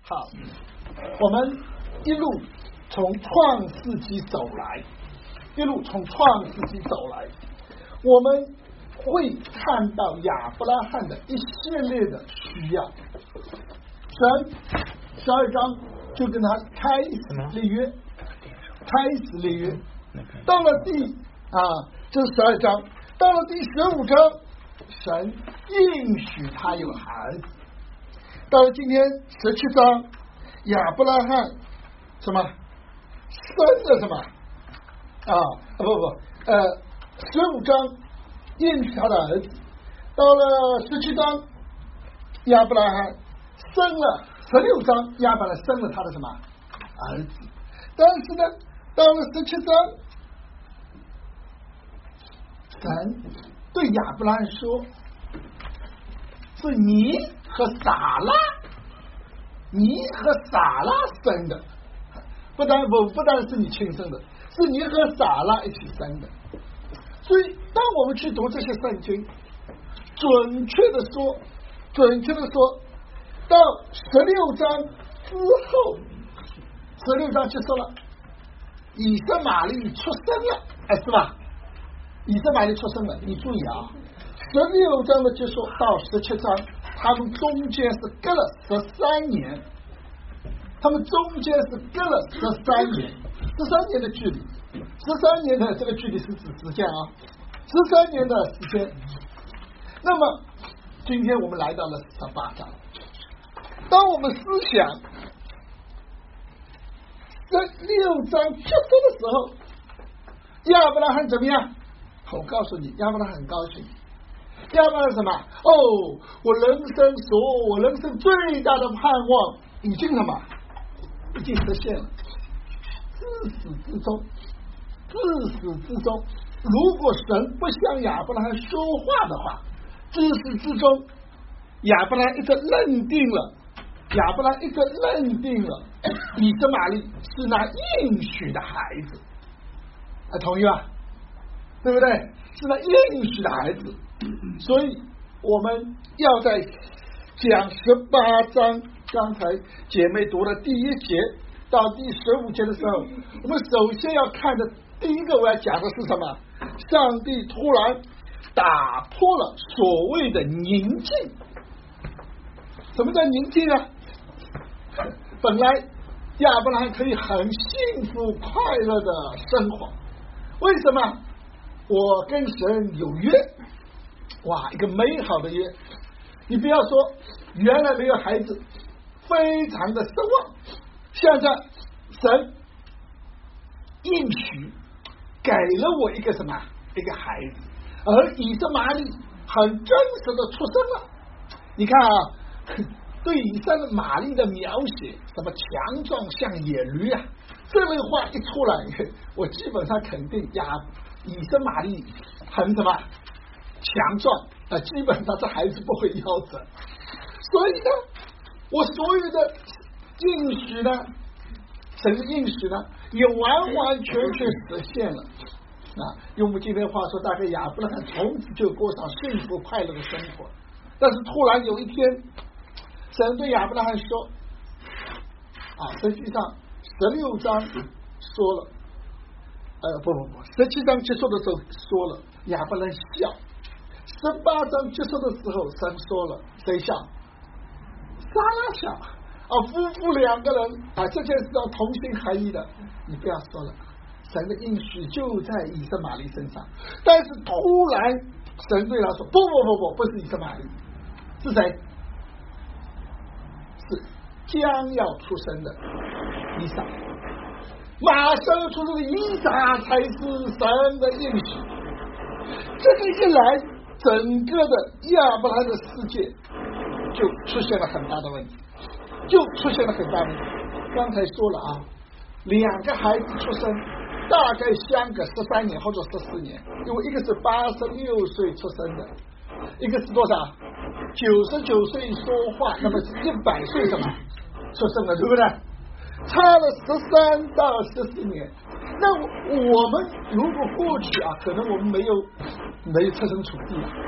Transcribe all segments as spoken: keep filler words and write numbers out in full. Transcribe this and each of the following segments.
好，我们一路从创世纪走来，一路从创世纪走来，我们会看到亚伯拉罕的一系列的需要。神十二章就跟他开始立约，开始立约。到了第啊，这是十二章，到了第十五章，神应许他有孩子。到了今天十七章，亚伯拉罕什么生了什么啊？不不呃，十五章应许他的儿子。到了十七章，亚伯拉罕生了，十六章亚伯拉罕生了他的什么儿子？但是呢，到了十七章，神对亚伯拉罕说：“是你和撒拉，你和撒拉生的，不但不不但是你亲生的，是你和撒拉一起生的。”所以，当我们去读这些圣经，准确的说，准确的说，到十六章之后，十六章就说了，以色玛利出生了，哎，是吧？以色玛利出生了，你注意啊，十六章的结束到十七章，他们中间是隔了十三年，他们中间是隔了十三年，十三年的距离，十三年的这个距离是指时间啊，十三年的时间。那么今天我们来到了十八章，当我们思想这六章结束的时候，亚伯拉罕怎么样？我告诉你，亚伯拉罕很高兴。亚伯拉罕什么？哦，我人生所我人生最大的盼望已经什么？已经实现了。自始至终，自始至终，如果神不向亚伯拉罕说话的话，自始至终，亚伯拉罕一直认定了，亚伯拉罕一直认定了以实玛利是那应许的孩子，啊，同意吧？对不对？是那应许的孩子，所以我们要在讲十八章，刚才姐妹读了第一节到第十五节的时候，我们首先要看的第一个我要讲的是什么？上帝突然打破了所谓的宁静。什么叫宁静啊？本来亚伯拉罕可以很幸福快乐的生活，为什么？我跟神有约，哇，一个美好的约。你不要说原来没有孩子，非常的失望。现在神应许给了我一个什么？一个孩子，而以实玛利很真实的出生了。你看啊，对以实玛利的描写，什么强壮像野驴啊，这类话一出来，我基本上肯定呀。以实玛利很什么强壮啊、呃，基本上这孩子不会夭折，所以呢，我所有的应许呢，神的应许呢，也完完全全实现了啊！用我们今天话说，大概亚伯拉罕从此就过上幸福快乐的生活。但是突然有一天，神对亚伯拉罕说啊，实际上十六章说了。呃，不不不，十七章结束的时候说了亚伯兰笑，十八章结束的时候神说了谁笑？撒拉笑啊，夫妇两个人啊，这件事要同心合一的，你不要说了，神的应许就在以实玛利身上。但是突然神对他说：“不不不不，不是以实玛利，是谁？是将要出生的以撒。”马上要出生的以撒才是神的应许。这个一来，整个的亚伯拉罕的世界就出现了很大的问题，就出现了很大的问题。刚才说了啊，两个孩子出生，大概相隔十三年或者十四年，因为一个是八十六岁出生的，一个是多少？九十九岁说话，那么是一百岁什么出生的，对不对？差了十三到十四年，那我们如果过去啊，可能我们没有没有设身处地啊，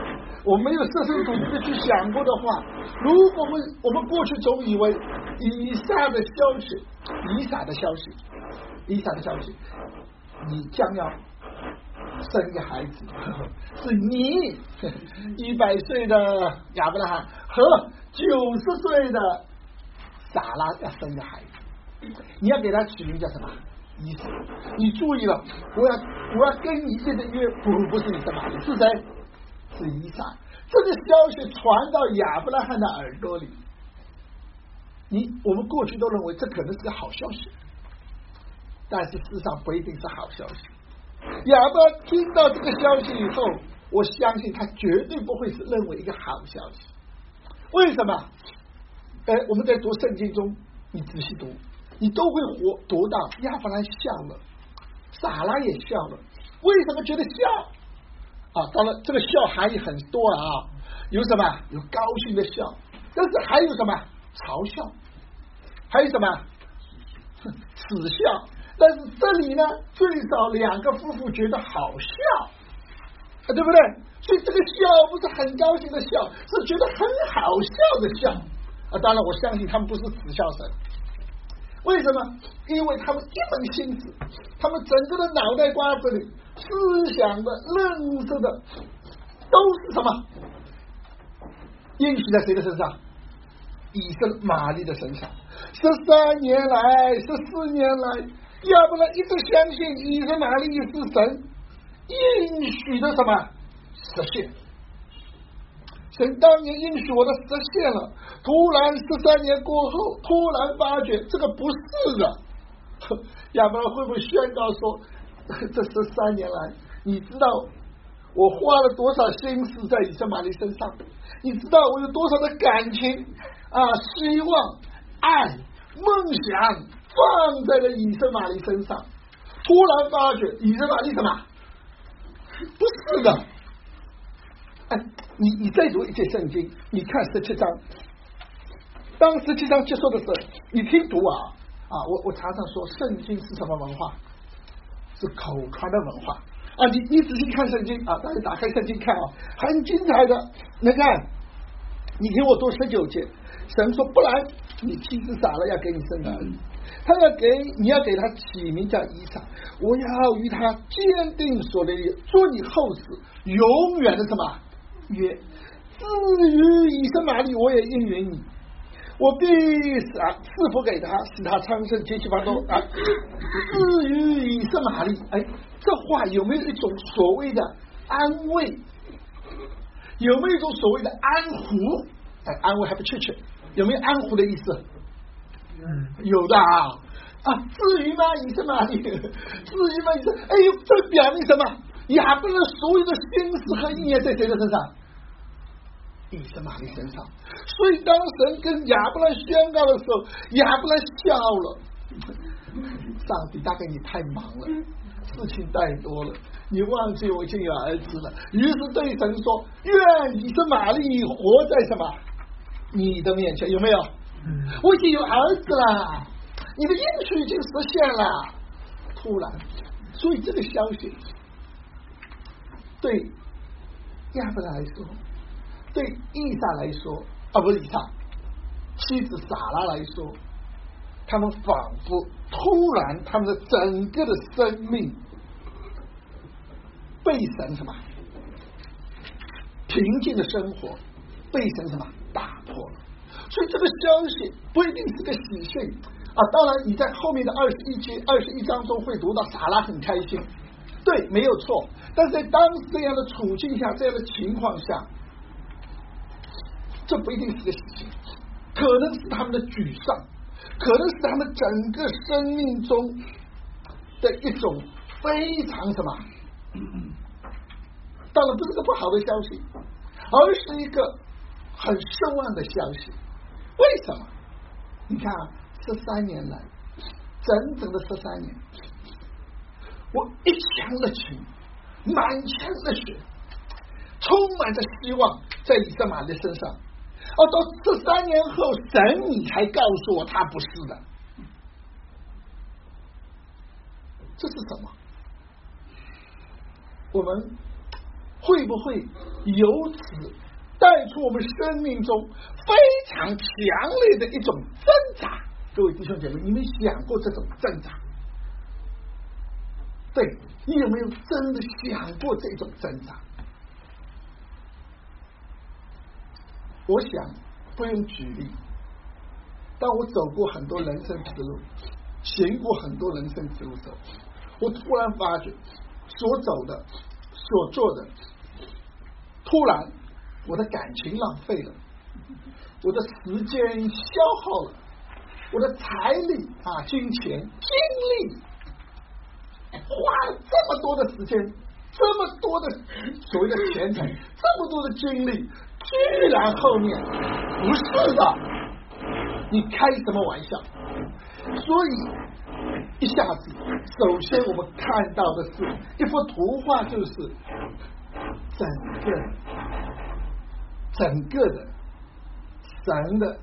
我没有设身处地的去想过的话，如果我们我们过去总以为以撒的消息，以撒的消息，以撒的消息，你将要生一个孩子，是你一百岁的亚伯拉罕和九十岁的撒拉要生一个孩子，你要给他取名叫什么？以撒。你注意了，我要我要跟你立的约不不是以撒玛利，是谁？是以撒。这个消息传到亚伯拉罕的耳朵里，你我们过去都认为这可能是个好消息，但是事实上不一定是好消息。亚伯拉罕听到这个消息以后，我相信他绝对不会是认为一个好消息。为什么？呃，我们在读圣经中，你仔细读，你都会活读到亚伯兰笑了，撒拉也笑了。为什么觉得笑啊？当然这个笑含义很多了啊，有什么？有高兴的笑，但是还有什么？嘲笑，还有什么？耻笑。但是这里呢，最少两个夫妇觉得好笑，啊，对不对？所以这个笑不是很高兴的笑，是觉得很好笑的笑啊。当然我相信他们不是耻笑神，为什么？因为他们一门心思，他们整个的脑袋瓜子里思想的认识的都是什么？应许在谁的身上？以色玛利的身上。十三年来，十四年来，亚伯兰一直相信以色玛利是神应许的什么实现。神当年应许我的实现了，突然十三年过后，突然发觉这个不是的。亚伯兰会不会宣告说，这十三年来，你知道我花了多少心思在以色玛利身上？你知道我有多少的感情啊、希望、爱、梦想放在了以色玛利身上？突然发觉以色玛利什么？不是的。哎，你你再读一节圣经，你看十七章，当十七章结束的时候，你听读啊啊！我我常常说，圣经是什么文化？是口传的文化啊！你你仔细看圣经啊，大家打开圣经看啊，很精彩的。你看，你听我读十九节，神说：“不然，你妻子撒拉要给你生的儿子，他要给你要给他起名叫以撒，我要与他坚定所立约，做你后世永远的什么？”约，至于以色玛利，我也应允你，我必是啊赐福给他，使他昌盛，结其繁多啊。至于以色玛利，哎，这话有没有一种所谓的安慰？有没有一种所谓的安抚？哎，安慰还不确切，有没有安抚的意思？嗯，有的啊啊。至于吗？以色玛利，至于吗？以色，哎呦，这表明什么？亚伯兰所有的心思和意念在谁的身上？以色玛利身上。所以当神跟亚伯兰宣告的时候，亚伯兰笑了。上帝，大概你太忙了，事情太多了，你忘记我已经有儿子了。于是对神说：“愿以色玛利活在什么你的面前。”有没有？我已经有儿子了，你的应许已经实现了。突然，所以这个消息对亚伯兰来说，对以撒来说，啊，不是以撒，妻子撒拉来说，他们仿佛突然，他们的整个的生命被神什么平静的生活被神什么打破了。所以这个消息不一定是个喜讯啊。当然，你在后面的二十一节、二十一章中会读到撒拉很开心。对，没有错。但是在当时这样的处境下，这样的情况下，这不一定是个喜讯，可能是他们的沮丧，可能是他们整个生命中的一种非常什么，当然不是个不好的消息，而是一个很失望的消息。为什么？你看啊，这三年来，整整的十三年。我一腔热情，满腔热血，充满着希望在以色玛利身上。哦，到十三年后，神你才告诉我他不是的，这是什么？我们会不会由此带出我们生命中非常强烈的一种挣扎？各位弟兄姐妹，你们想过这种挣扎？对，你有没有真的想过这种挣扎？我想不用举例，当我走过很多人生之路，行过很多人生之路时，我突然发觉所走的所做的，突然我的感情浪费了，我的时间消耗了，我的财力啊、金钱、精力，花了这么多的时间，这么多的所谓的钱财，这么多的精力，居然后面不是的，你开什么玩笑？所以一下子，首先我们看到的是一幅图画，就是整个整个的神的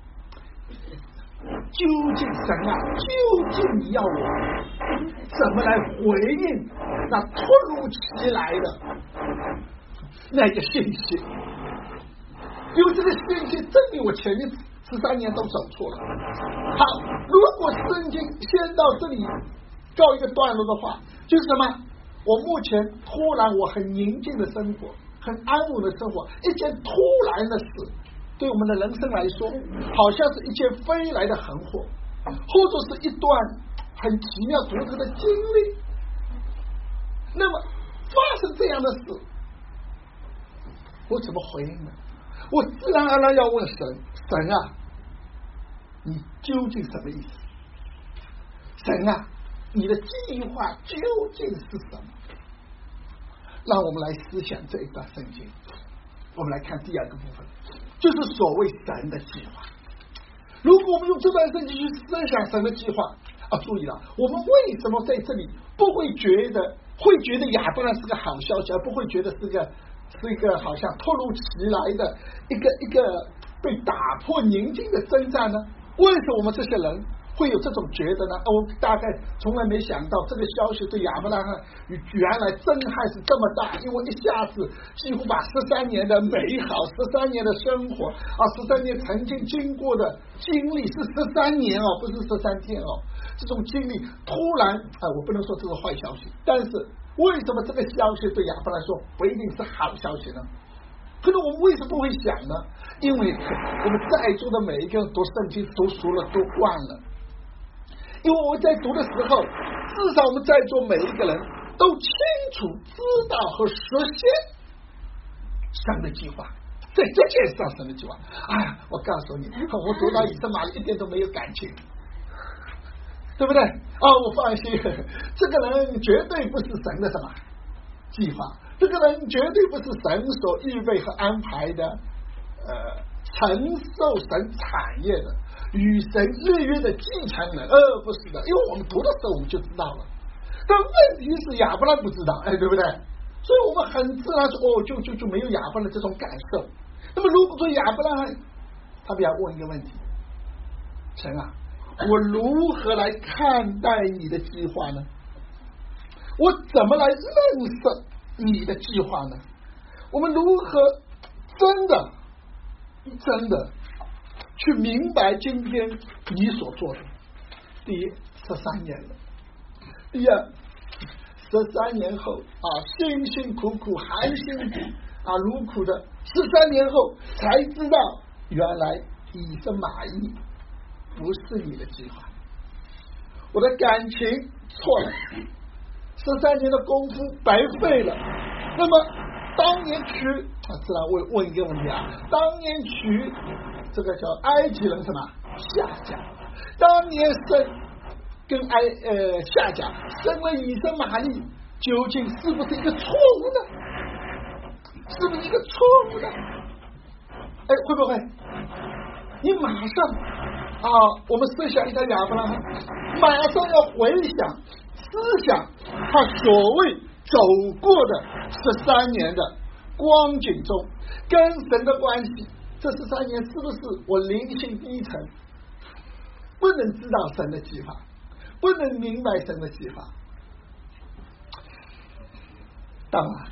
究竟神啊，究竟你要我怎么来回应那突如其来的那个信息？因为这个信息证明我前面十三年都走错了。好，如果圣经先到这里告一个段落的话，就是什么？我目前突然我很宁静的生活，很安稳的生活，一件突然的事，对我们的人生来说，好像是一件飞来的横祸，或者是一段很奇妙独特的经历。那么发生这样的事，我怎么回应呢？我自然而然要问神：神啊，你究竟什么意思？神啊，你的计划究竟是什么？让我们来思想这一段圣经。我们来看第二个部分，就是所谓神的计划。如果我们用这段圣经去思想神的计划啊，注意了，我们为什么在这里不会觉得会觉得亚伯兰是个好消息，而不会觉得是个是一个好像突如其来的一个一个被打破宁静的征战呢？为什么我们这些人会有这种觉得呢？我大概从来没想到这个消息对亚伯拉罕原来震撼是这么大，因为一下子几乎把十三年的美好、十三年的生活啊，十三年曾经经过的经历是十三年哦，不是十三天哦，这种经历突然啊，我不能说这是坏消息，但是为什么这个消息对亚伯拉罕说不一定是好消息呢？可是我们为什么不会想呢？因为我们在座的每一个人读圣经读熟了都忘了。因为我们在读的时候，至少我们在座每一个人都清楚知道和实现神的计划，在这件事上神的计划。哎呀，我告诉你，我读到以色列一点都没有感情，对不对？哦，我放心，这个人绝对不是神的什么计划，这个人绝对不是神所预备和安排的，呃，承受神产业的。与神立约的继承人，呃，不是的，因为我们读的时候我们就知道了，但问题是亚伯兰不知道，哎，对不对？所以我们很自然说，哦，就就就没有亚伯兰这种感受。那么如果说亚伯兰，他不要问一个问题：神啊，我如何来看待你的计划呢？我怎么来认识你的计划呢？我们如何真的真的去明白今天你所做的？第一，十三年了；第二，十三年后啊，辛辛苦苦、含辛啊茹苦的十三年后，才知道原来以实玛利不是你的计划，我的感情错了，十三年的功夫白费了。那么当年娶啊，自然问问一个问题啊，当年娶这个叫埃及人什么夏甲，当年生跟埃呃夏甲生了以实玛利，究竟是不是一个错误呢？是不是一个错误呢？哎，会不会？你马上啊，我们设想一下亚伯拉罕，马上要回想、思想他所谓走过的十三年的光景中跟神的关系。这十三年是不是我灵性低沉，不能知道神的计划，不能明白神的计划？当然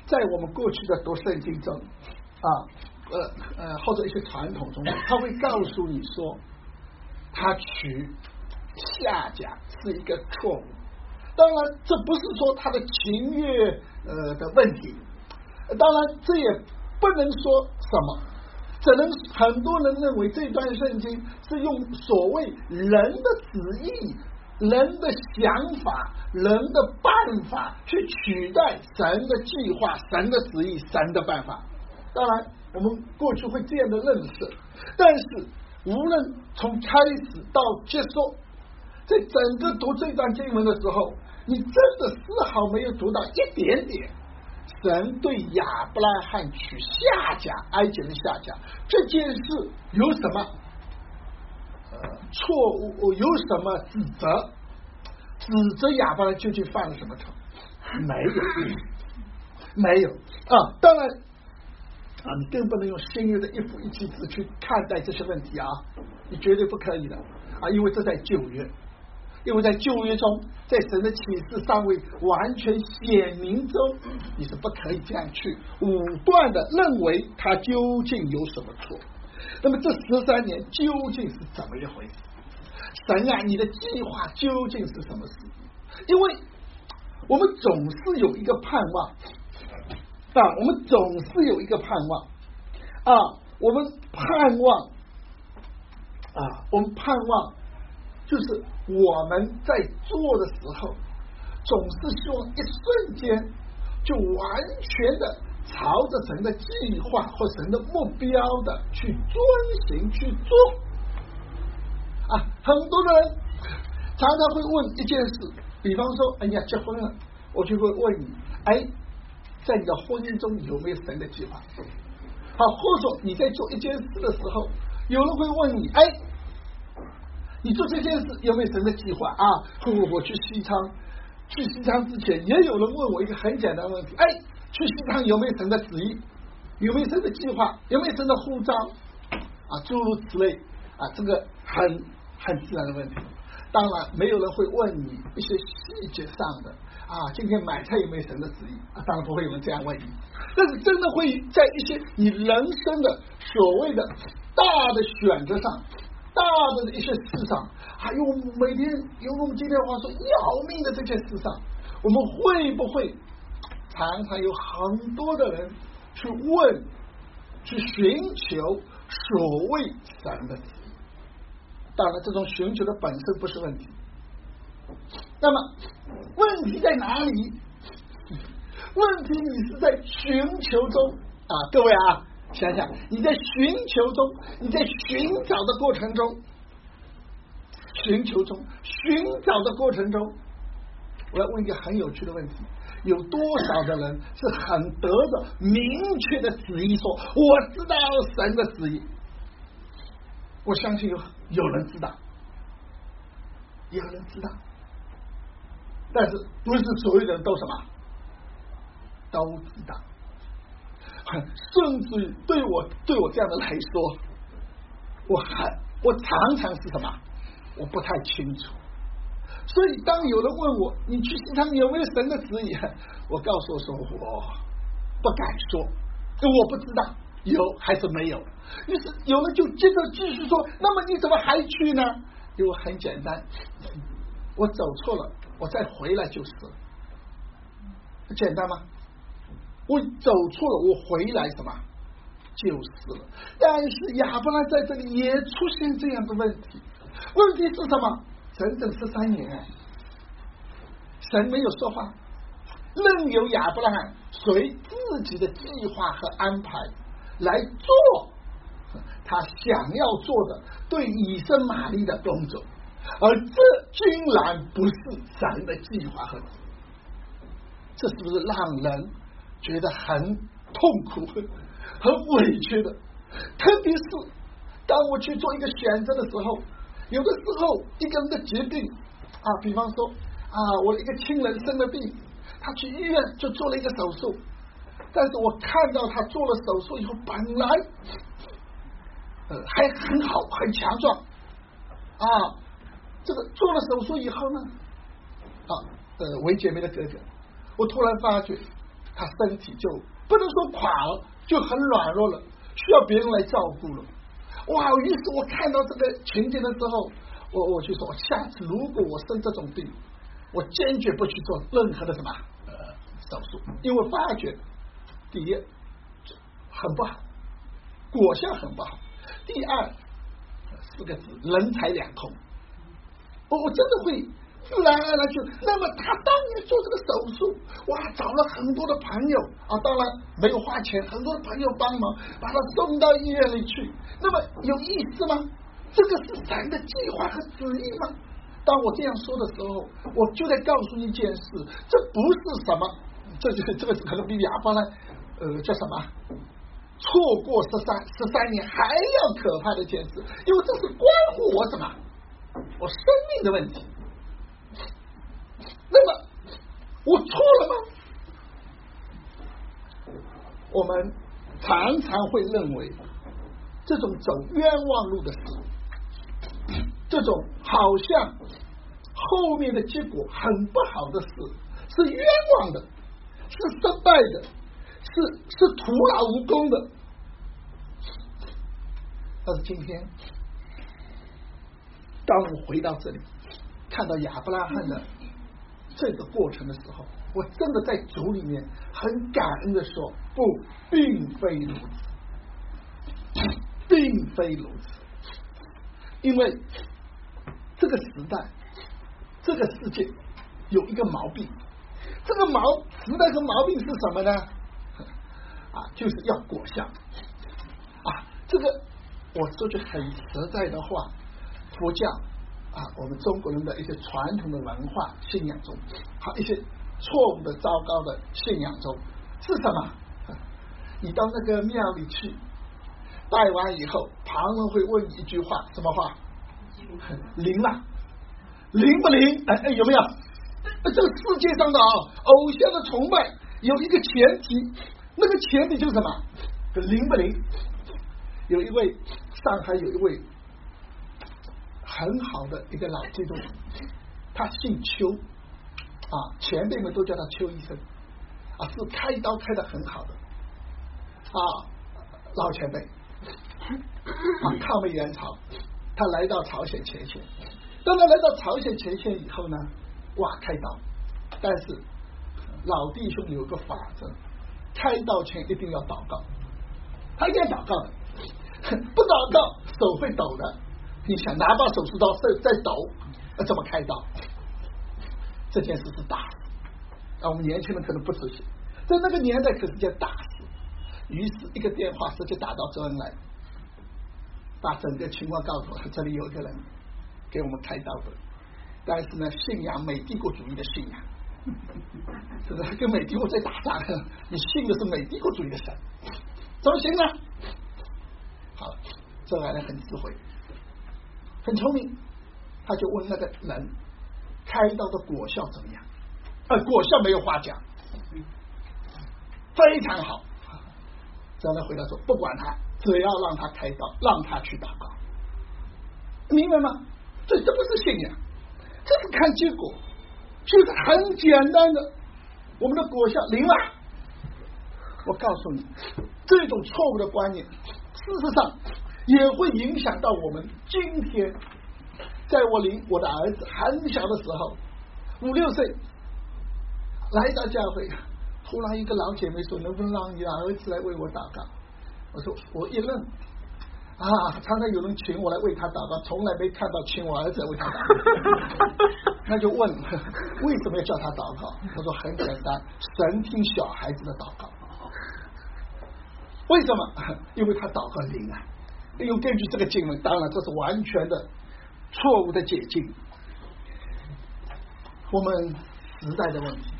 在我们过去的读圣经中啊，呃呃，或者一些传统中，他会告诉你说，他取下甲是一个错误。当然，这不是说他的情悦呃的问题，当然这也不能说什么，只能很多人认为这段圣经是用所谓人的旨意、人的想法、人的办法去取代神的计划、神的旨意、神的办法。当然，我们过去会这样的认识，但是无论从开始到结束，在整个读这段经文的时候，你真的丝毫没有读到一点点神对亚伯拉罕取下甲，埃及的下甲这件事有什么呃错误，有什么指责，指责亚伯拉罕究竟犯了什么错？没有，没有啊！当然啊，你更不能用新约的一夫一妻制去看待这些问题啊，你绝对不可以的啊，因为这在旧约。因为在旧约中，在神的启示尚未完全显明中，你是不可以这样去武断的认为他究竟有什么错。那么这十三年究竟是怎么一回事？神啊，你的计划究竟是什么事？因为我们总是有一个盼望啊，我们总是有一个盼望啊，我们盼望啊，我们盼望就是我们在做的时候，总是希望一瞬间就完全的朝着神的计划或神的目标的去遵行去做啊。很多人常常会问一件事，比方说，哎呀，结婚了，我就会问你，哎，在你的婚姻中有没有神的计划？好，或者你在做一件事的时候，有人会问你，哎。你做这件事有没有神的计划啊？我我去西昌，去西昌之前，也有人问我一个很简单的问题：哎，去西昌有没有神的旨意？有没有神的计划？有没有神的呼召？啊，诸如此类啊，这个很很自然的问题。当然，没有人会问你一些细节上的啊，今天买菜有没有神的旨意？啊，当然不会有人这样问你。但是真的会在一些你人生的所谓的大的选择上。大的一些事上，还有每天用我们今天话说要命的这些事上，我们会不会常常有很多的人去问、去寻求所谓神的旨意？当然，这种寻求的本身不是问题。那么，问题在哪里？问题你是在寻求中啊，各位啊。想想你在寻求中，你在寻找的过程中，寻求中寻找的过程中，我要问一个很有趣的问题：有多少的人是很得着明确的旨意说，我知道神的旨意？我相信有有人知道，有人知道，但是不是所有人都什么都知道。甚至于对我对我这样的来说，我还我常常是什么？我不太清楚。所以当有人问我，你去西昌有没有神的旨意？我告诉我说，我不敢说，我不知道有还是没有。于是有人就接着继续说，那么你怎么还去呢？因为很简单，我走错了，我再回来就是了。简单吗？我走错了，我回来什么就是了。但是亚伯拉罕在这里也出现这样的问题，问题是什么？整整十三年，神没有说话，任由亚伯拉罕随自己的计划和安排来做他想要做的对以实玛利的工作，而这竟然不是神的计划和旨意，这是不是让人觉得很痛苦、很委屈的？特别是当我去做一个选择的时候，有的时候一个人的疾病啊，比方说啊，我的一个亲人生了病，他去医院就做了一个手术，但是我看到他做了手术以后，本来呃还很好、很强壮啊，这个做了手术以后呢，啊呃，韦姐妹的哥哥，我突然发觉。 他身体就不能说垮了，就很软弱了，需要别人来照顾了。哇！于是我看到这个情景的时候，我我就说，下次如果我生这种病，我坚决不去做任何的什么呃手术，因为发觉第一很不好，果效很不好；第二四个字人财两空。我我真的会自然而然就，那么他当年做这个手术，哇，找了很多的朋友啊，当然没有花钱，很多的朋友帮忙把他送到医院里去。那么有意思吗？这个是神的计划和旨意吗？当我这样说的时候，我就在告诉一件事，这不是什么，这就是这个可能比亚伯兰呃叫什么错过十三十三年还要可怕的一件事，因为这是关乎我什么我生命的问题。那么我错了吗？我们常常会认为这种走冤枉路的事，这种好像后面的结果很不好的事，是冤枉的，是失败的，是是徒劳无功的。但是今天当我回到这里看到亚伯拉罕的这个过程的时候，我真的在主里面很感恩的说，不，并非如此，并非如此。因为这个时代这个世界有一个毛病，这个毛时代的毛病是什么呢？啊，就是要果效啊。这个我说句很实在的话，佛教啊，我们中国人的一些传统的文化信仰中，好一些错误的糟糕的信仰中是什么？你到那个庙里去拜完以后，旁人会问你一句话，什么话？灵了，灵不灵？哎哎，有没有？这个世界上的啊，偶像的崇拜有一个前提，那个前提就是什么？灵不灵？有一位上海有一位很好的一个老基督徒，他姓邱啊，前辈们都叫他邱医生啊，是开刀开得很好的啊，老前辈啊，抗美援朝，他来到朝鲜前线，当他来到朝鲜前线以后呢，哇，开刀，但是老弟兄有个法则，开刀前一定要祷告，他一定要祷告的，不祷告手会抖的。你想拿把手术刀在在抖，怎么开刀？这件事是大事啊！我们年轻人可能不知晓，在那个年代可是件大事。于是一个电话直接打到周恩来，把整个情况告诉我，这里有一个人给我们开刀的，但是呢，信仰美帝国主义的信仰，是不是跟美帝国在打仗？你信的是美帝国主义的神，怎么行呢？好，周恩来很智慧。很聪明，他就问那个人开刀的果效怎么样？呃，果效没有话讲，非常好。这样来回答说，不管他，只要让他开刀，让他去祷告，明白吗？这这不是信仰，这是看结果，就是很简单的，我们的果效灵了。我告诉你，这种错误的观念，事实上也会影响到我们今天。在我领我的儿子很小的时候，五六岁来到教会，突然一个老姐妹说，能不能让你的儿子来为我祷告？我说我一愣啊，常常有人请我来为他祷告，从来没看到请我儿子来为他祷告。那就问为什么要叫他祷告？他说很简单，神听小孩子的祷告。为什么？因为他祷告灵啊。因为根据这个经文，当然这是完全的错误的解经。我们时代的问题，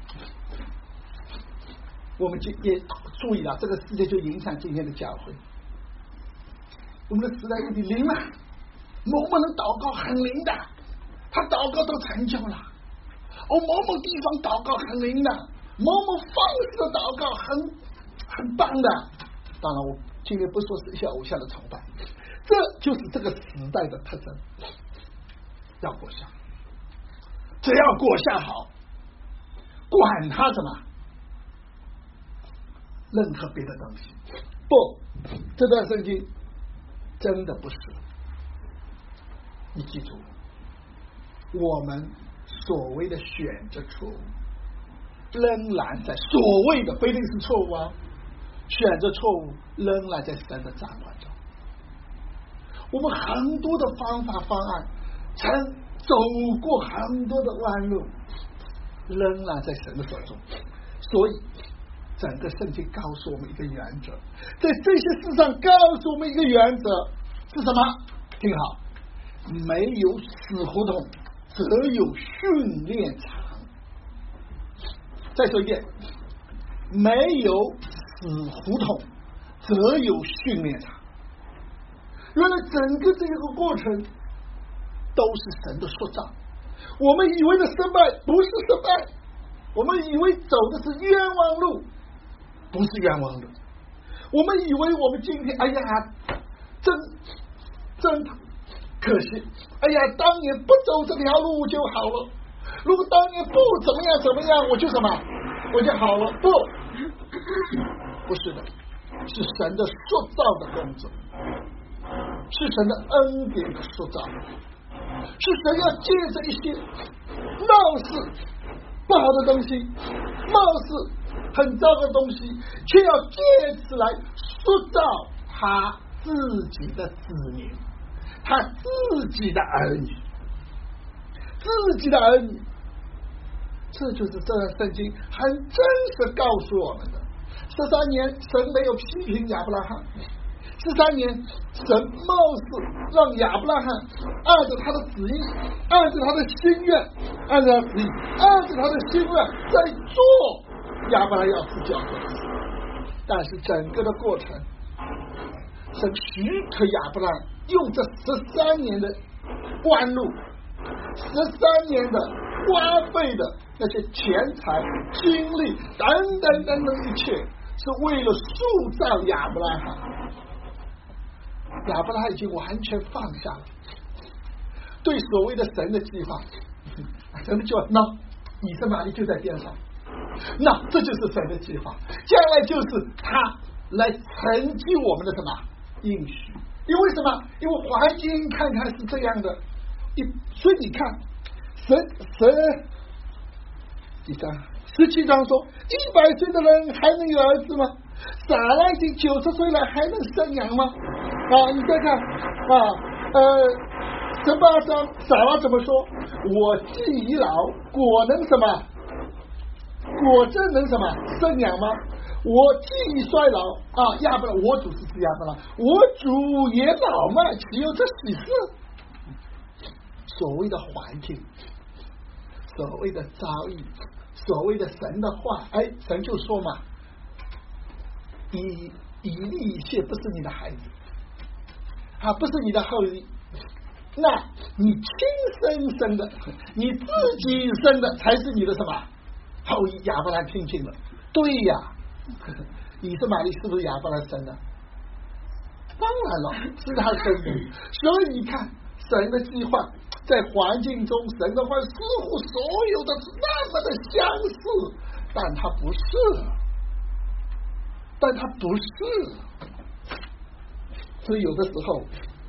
我们也注意了，这个世界就影响今天的教会。我们的时代问题灵了，某某人祷告很灵的，他祷告都成就了。哦，某某地方祷告很灵的，某某方式的祷告很很棒的。当然，我今天不说是一些偶像的崇拜，这就是这个时代的特征。要果效，只要果效好，管他什么， 任何别的东西。不，这段圣经真的不是。你记住，我们所谓的选择错误，仍然在所谓的不一定是错误啊，选择错误仍然在神的掌管中。我们很多的方法方案，曾走过很多的弯路，仍然在神的手中。所以整个圣经告诉我们一个原则，在这些事上告诉我们一个原则是什么？听好，没有死胡同，则有训练场。再说一遍，没有死胡同，则有训练场。原来整个这个过程都是神的塑造。我们以为的失败不是失败，我们以为走的是冤枉路，不是冤枉路。我们以为我们今天，哎呀，真真可惜，哎呀，当年不走这条路就好了。如果当年不怎么样怎么样，我就什么，我就好了。不，不是的，是神的塑造的工作，是神的恩典的塑造，是神要借着一些貌似不好的东西，貌似很糟的东西，却要借此来塑造他自己的子民，他自己的儿女，自己的儿女。这就是这段圣经很真实告诉我们的。十三年神没有批评亚伯拉罕，十三年神貌似让亚伯拉罕按照他的旨意，按照他的心愿，按照他的旨意，按照他的心愿在做亚伯拉罕要自己要做的事。但是整个的过程，神许可亚伯拉罕用这十三年的弯路，十三年的花费的那些钱财、精力等等等等一切，是为了塑造亚伯拉罕。亚伯拉罕已经完全放下了对所谓的神的计划，神的计划，那以色玛利就在边上，那这就是神的计划，将来就是他来成就我们的什么应许。因为什么？因为环境看看是这样的，所以你看神神第三十七章说，一百岁的人还能有儿子吗？撒拉已经九十岁了，还能生养吗？啊，你再看啊，呃，十八章撒拉怎么说？我既已老，果能什么？果真能什么生养吗？我既已衰老啊，亚伯拉，我主是指亚伯拉，我主也老迈，岂有这喜事？所谓的环境，所谓的遭遇，所谓的神的话，哎，神就说嘛，以以利以谢不是你的孩子啊，不是你的后裔，那你亲生生的，你自己生的才是你的什么后裔。亚伯兰听清了，对呀，以色玛利是不是亚伯兰生的？当然了，是他生的。所以你看神的计划在环境中，神的话似乎所有的是那么的相似，但它不是，但它不是。所以有的时候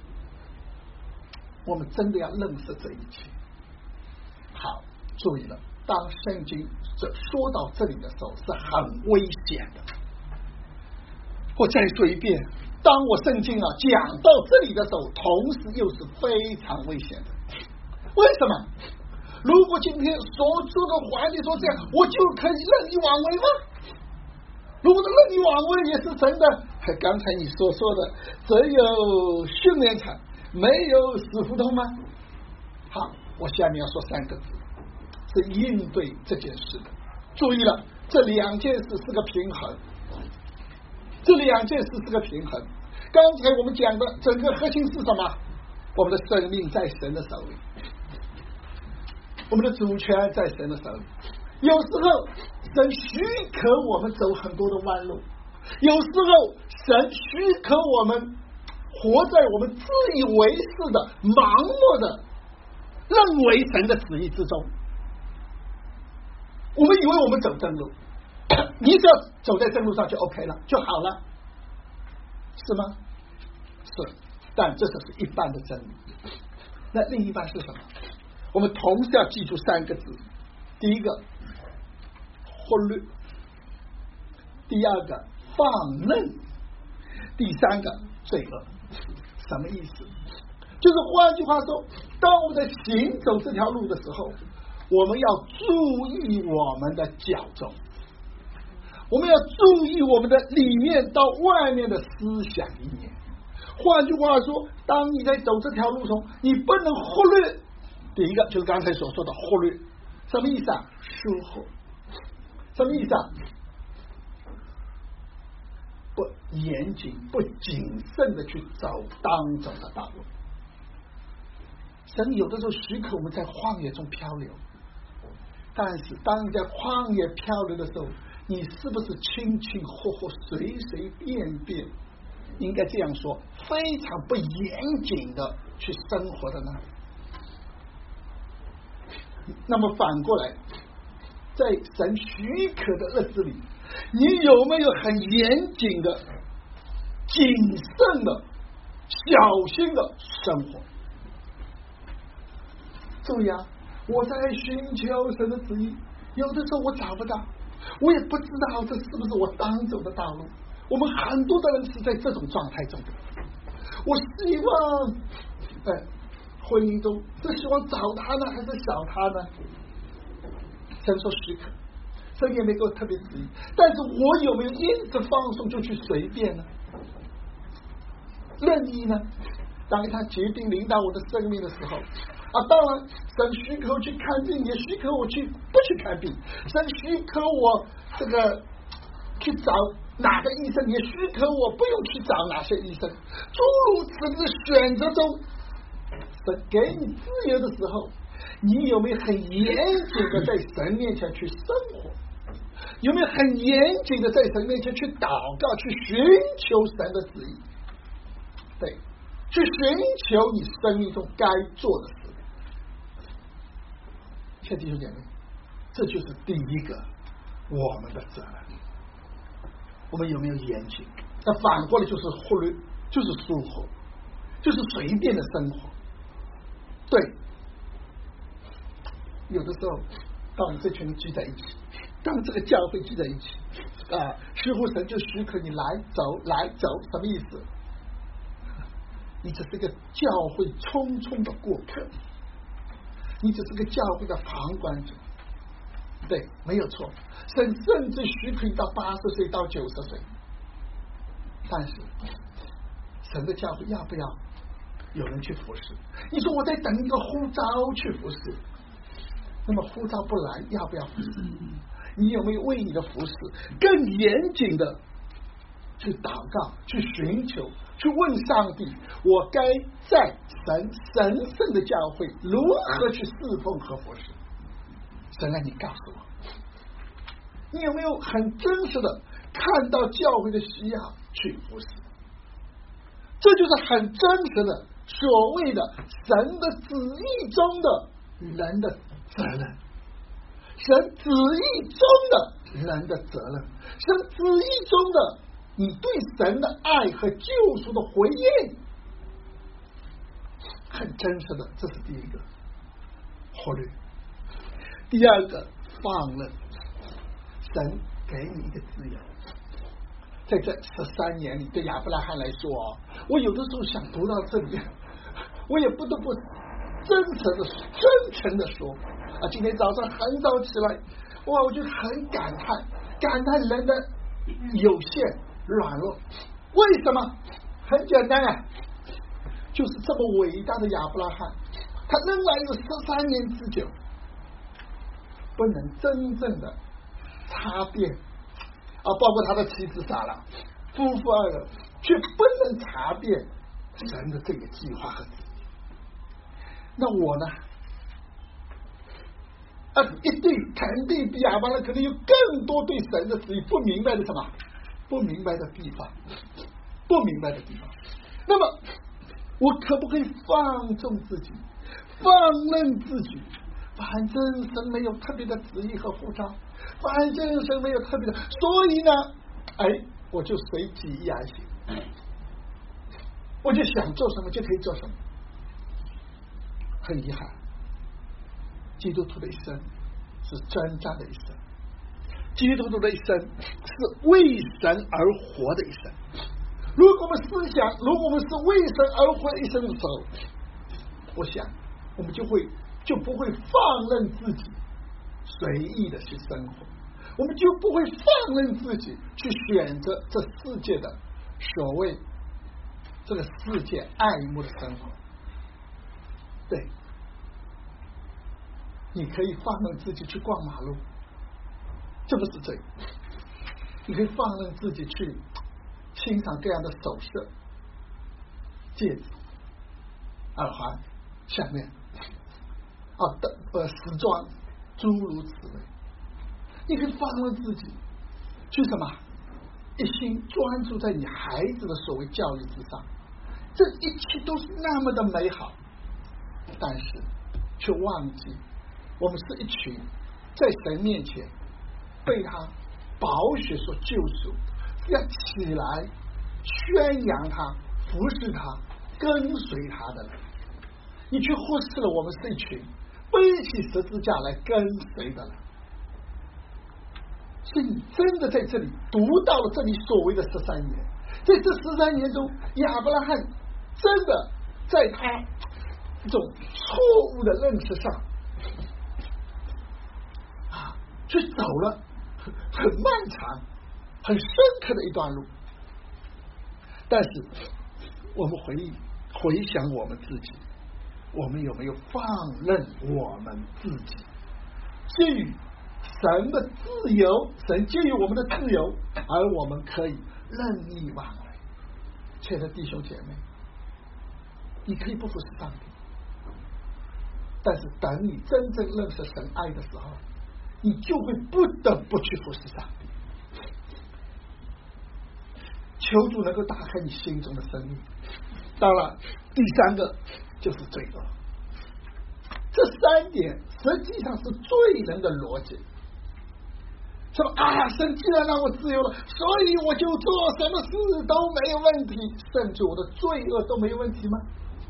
我们真的要认识这一切。好，注意了，当圣经这说到这里的时候是很危险的。我再说一遍，当我圣经啊讲到这里的时候，同时又是非常危险的。为什么？如果今天所做的环境说这样，我就可以任意妄为吗？如果任意妄为也是神的，刚才你所说的只有训练场，没有死胡同吗？好，我下面要说三个字，是应对这件事的。注意了，这两件事是个平衡，这两件事是个平衡。刚才我们讲的整个核心是什么？我们的生命在神的手里，我们的主权在神的手里。有时候神许可我们走很多的弯路，有时候神许可我们活在我们自以为是的盲目的认为神的旨意之中。我们以为我们走正路， 你只要走在正路上就 OK 了，就好了，是吗？是，但这只是一半的真理。那另一半是什么？我们同时要记住三个字：第一个忽略，第二个放任，第三个罪恶。什么意思？就是换句话说，当我们在行走这条路的时候，我们要注意我们的脚踪，我们要注意我们的里面到外面的思想意念。换句话说，当你在走这条路中，你不能忽略。第一个就是刚才所说的忽略，什么意思啊？疏忽，什么意思啊？不严谨、不谨慎的去走当走的道路。神有的时候许可我们在旷野中漂流，但是当你在旷野漂流的时候，你是不是轻轻忽忽、随随便便，应该这样说，非常不严谨的去生活的呢？那么反过来，在神许可的日子里，你有没有很严谨的、谨慎的、小心的生活？注意啊，我在寻求神的旨意，有的时候我找不到，我也不知道这是不是我当走的道路。我们很多的人是在这种状态中的。我希望在婚姻中是希望找他呢，还是找他呢？神说许可，神也没给我特别旨意，但是我有没有因此放松就去随便呢？任意呢？当他决定领导我的生命的时候啊，当然神许可我去看病，也许可我去不去看病，神许可我这个去找哪个医生，也许可我不用去找哪些医生。诸如此类的选择中，神给你自由的时候，你有没有很严谨的在神面前去生活？有没有很严谨的在神面前去祷告，去寻求神的旨意？对，去寻求你生命中该做的事。亲爱的弟兄姐妹，这就是第一个我们的责任。我们有没有严谨？那反过来就是忽略，就是疏忽，就是随便的生活。对，有的时候当你这群人聚在一起，当这个教会聚在一起啊，似乎神就许可你来走来走，什么意思？你只是个教会匆匆的过客，你只是个教会的旁观者。对，没有错，神甚至许可你到八十岁到九十岁，但是神的教会要不要有人去服侍？你说我在等一个呼召去服侍，那么呼召不来，要不要服侍？你有没有为你的服侍更严谨的去祷告、去寻求、去问上帝，我该在神神圣的教会如何去侍奉和服侍？神啊，你告诉我，你有没有很真实的看到教会的需要去服侍？这就是很真实的所谓的神的旨意中的人的责任，神旨意中的人的责任，神旨意中的你对神的爱和救赎的回应，很真实的，这是第一个忽略。第二个放任，神给你一个自由。在这十三年里，对亚伯拉罕来说，我有的时候想读到这里，我也不得不真诚的真诚的说啊，今天早上很早起来，哇，我就很感叹感叹人的有限软弱。为什么？很简单啊，就是这么伟大的亚伯拉罕，他仍然有十三年之久不能真正的插遍啊，包括他的妻子撒拉，夫妇二人却不能查遍神的这个计划和旨意。那我呢？啊，一定肯定比亚伯拉罕可能有更多对神的旨意不明白的什么不明白的地方，不明白的地方。那么，我可不可以放纵自己，放任自己， 反正神没有特别的旨意和呼召，反正神没有特别的，所以呢，哎，我就随己意而行，我就想做什么就可以做什么。很遗憾，基督徒的一生是挣扎的一生，基督徒的一生是为神而活的一生。如果我们思想，如果我们是为神而活的一生的时候，我想我们就会就不会放任自己随意的去生活，我们就不会放任自己去选择这世界的所谓这个世界爱慕的生活。对，你可以放任自己去逛马路，这不是罪。你可以放任自己去欣赏各样的首饰、戒指、耳环、项链啊的呃时装，诸如此类。你可以放任自己去什么？一心专注在你孩子的所谓教育之上，这一切都是那么的美好，但是却忘记我们是一群在神面前被他宝血所救赎，是要起来宣扬他、服侍他、跟随他的人。你却忽视了我们是一群背起十字架来跟随的人。所以你真的在这里读到了这里所谓的十三年，在这十三年中，亚伯拉罕真的在他这种错误的认识上啊，去走了很很漫长、很深刻的一段路。但是我们回忆回想我们自己，我们有没有放任我们自己？至于神的自由，神给予我们的自由，而我们可以任意妄为。亲爱的弟兄姐妹，你可以不服侍上帝，但是等你真正认识神爱的时候，你就会不得不去服侍上帝。求主能够打开你心中的生命。当然，第三个就是罪恶。这三点实际上是罪人的逻辑。说啊，神既然让我自由了，所以我就做什么事都没有问题，甚至我的罪恶都没有问题吗？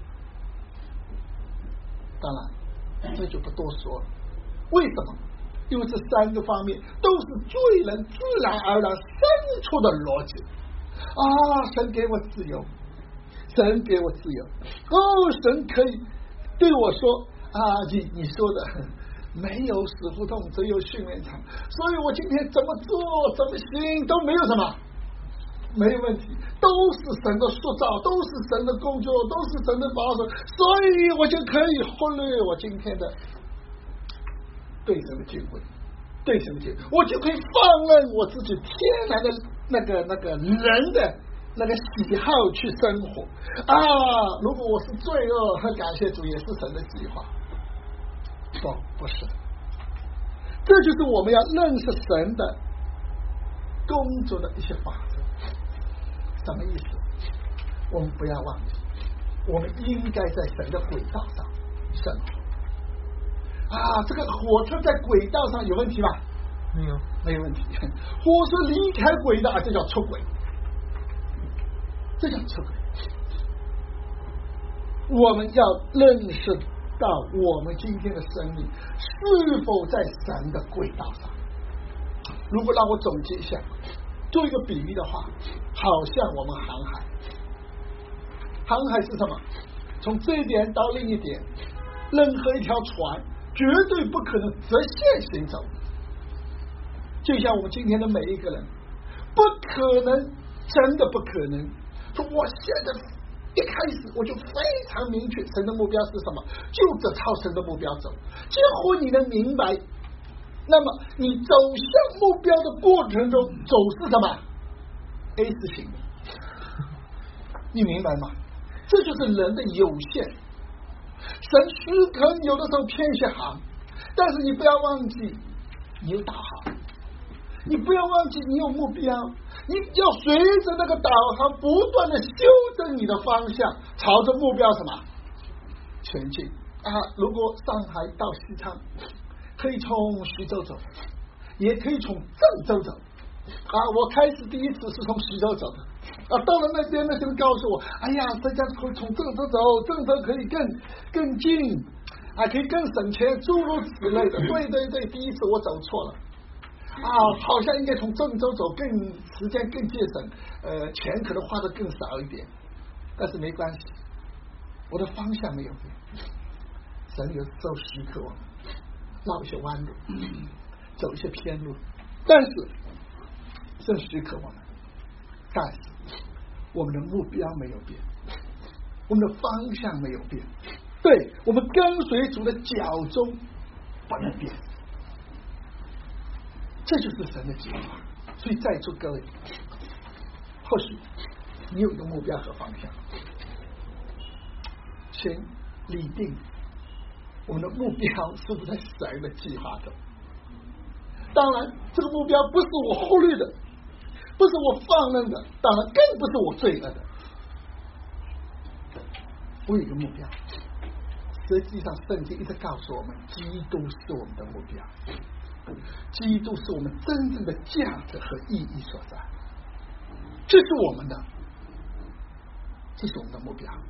当然，这就不多说了。为什么？因为这三个方面都是罪人自然而然生出的逻辑。啊，神给我自由，神给我自由，哦，神可以对我说啊，你你说的没有死胡同，只有训练场，所以我今天怎么做怎么行都没有什么，没有问题，都是神的塑造，都是神的工作，都是神的保守，所以我就可以忽略我今天的对神的敬畏，对神的敬畏，我就可以放任我自己天然的那个那个人的那个喜好去生活啊！如果我是罪恶，很感谢主，也是神的计划。不，不是，这就是我们要认识神的工作的一些法则。什么意思？我们不要忘记，我们应该在神的轨道上生活。啊，这个火车在轨道上有问题吗？没有，没有问题。火车离开轨道，这叫出轨，这叫出轨。我们要认识到我们今天的生命是否在神的轨道上。如果让我总结一下，做一个比喻的话，好像我们航海，航海是什么？从这一点到另一点，任何一条船绝对不可能直线行走，就像我们今天的每一个人，不可能，真的不可能说我现在一开始我就非常明确神的目标是什么，就着朝神的目标走。几乎你能明白，那么你走向目标的过程中走是什么 A 字形的，你明白吗？这就是人的有限。神许可有的时候偏些航，但是你不要忘记你有导航，你不要忘记你有目标，你要随着那个导航不断的修正你的方向，朝着目标什么前进。 啊，如果上海到西昌，可以从徐州走，也可以从郑州走。啊，我开始第一次是从徐州走的，啊，到了那边那就告诉我，哎呀，实际上可以从郑州走，郑州可以更更近，啊，可以更省钱，诸如此类的。对对对，第一次我走错了。啊，好像应该从郑州走，更时间更节省，呃，钱可能花的更少一点，但是没关系，我的方向没有变。神有时候许可我们绕一些弯路，走一些偏路，但是神许可我们，但是我们的目标没有变，我们的方向没有变，对，我们跟随主的脚踪不能变。这就是神的计划。所以在座各位，或许你有一个目标和方向，请拟定我们的目标是不是在神的计划中。当然这个目标不是我忽略的，不是我放任的，当然更不是我罪恶的。我有一个目标，实际上圣经一直告诉我们，基督是我们的目标，基督是我们真正的价值和意义所在，这是我们的，这是我们的目标。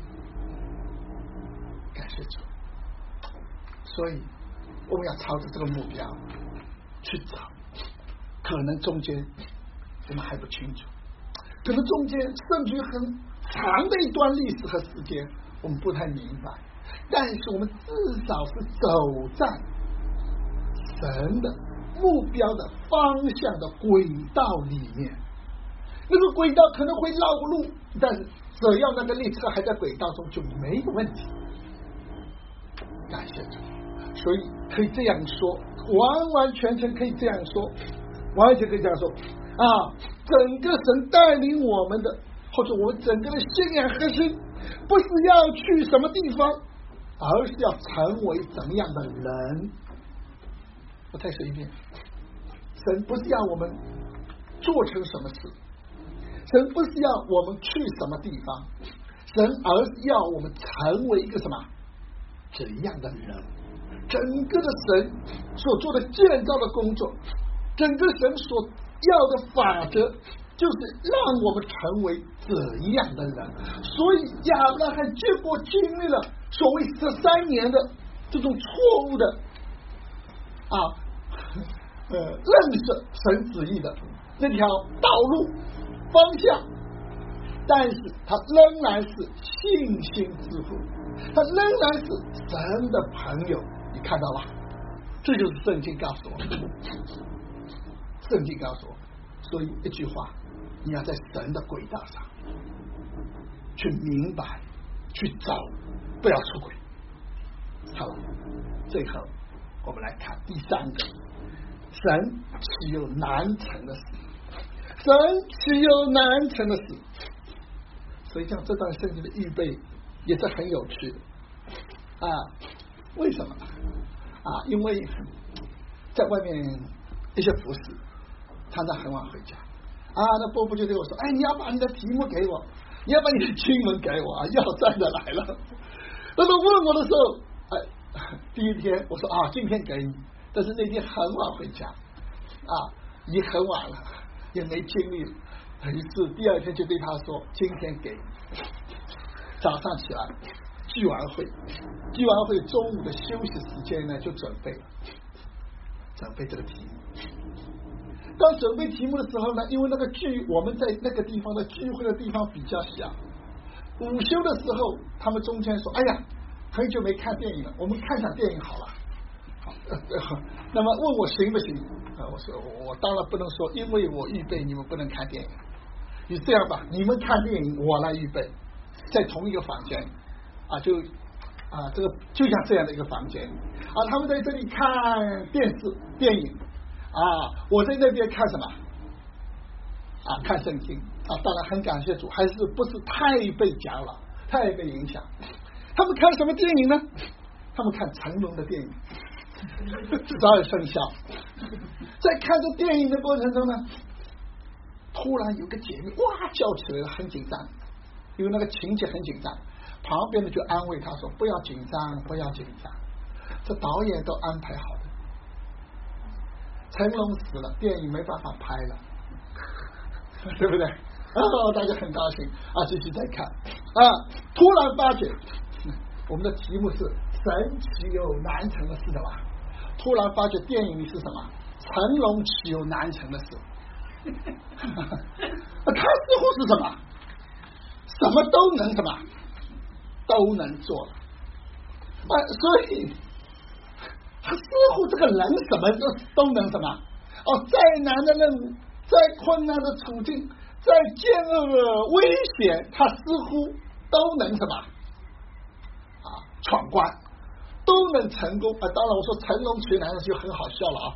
感谢主，所以我们要朝着这个目标去走。可能中间我们还不清楚，可能中间甚至很长的一段历史和时间我们不太明白，但是我们至少是走在神的目标的方向的轨道里面。那个轨道可能会绕路，但是只要那个列车还在轨道中就没有问题。感谢主，所以可以这样说，完完全全可以这样说，完全可以这样说啊！整个神带领我们的，或者我们整个的信仰核心，不是要去什么地方，而是要成为怎么样的人。我再说一遍，神不是要我们做成什么事，神不是要我们去什么地方，神而是要我们成为一个什么怎样的人。整个的神所做的建造的工作，整个神所要的法则，就是让我们成为怎样的人。所以亚伯拉罕结果经历了所谓这三年的这种错误的啊呃认识神旨意的那条道路方向，但是他仍然是信心之父，他仍然是神的朋友。你看到了，这就是圣经告诉我们，圣经告诉我们。所以一句话，你要在神的轨道上去明白去走，不要出轨。好了，最后我们来看第三个，神岂有难成的事，神岂有难成的事。所以像这段圣经的预备也是很有趣的啊。为什么啊？因为在外面一些服侍常常很晚回家啊，那波波就对我说，哎，你要把你的题目给我，你要把你的经文给我啊，要站着来了。那他问我的时候，哎，第一天我说啊，今天给你，但是那天很晚回家啊，已经很晚了，也没精力了，于是第二天就对他说，今天给你。早上起来聚完会，聚完会中午的休息时间呢，就准备了，准备这个题目。当准备题目的时候呢，因为那个聚我们在那个地方的聚会的地方比较小，午休的时候，他们中间说：“哎呀，很久没看电影了，我们看场电影好了。”好，那么问我行不行？啊，我说我当然不能说，因为我预备你们不能看电影。你这样吧，你们看电影，我来预备，在同一个房间。啊，就啊，这个就像这样的一个房间啊，他们在这里看电视电影啊，我在那边看什么啊？看圣经啊。当然很感谢主，还是不是太被搅扰，太被影响。他们看什么电影呢？他们看成龙的电影，十二生肖。在看这电影的过程中呢，突然有个姐妹哇叫起来了，很紧张，因为那个情节很紧张。 旁边的就安慰他说：“不要紧张，不要紧张，这导演都安排好的。”成龙死了，电影没办法拍了，对不对？哦，大家很高兴啊，继续再看啊。突然发觉，我们的题目是神岂有难成的事的吧？突然发觉电影里是什么？成龙岂有难成的事？他似乎是什么？什么都能什么都能做了啊，所以他似乎这个人什么都都能什么哦，再难的任务，再困难的处境，再艰恶的危险，他似乎都能什么啊闯关，都能成功啊。当然，我说成龙学男人就很好笑了啊。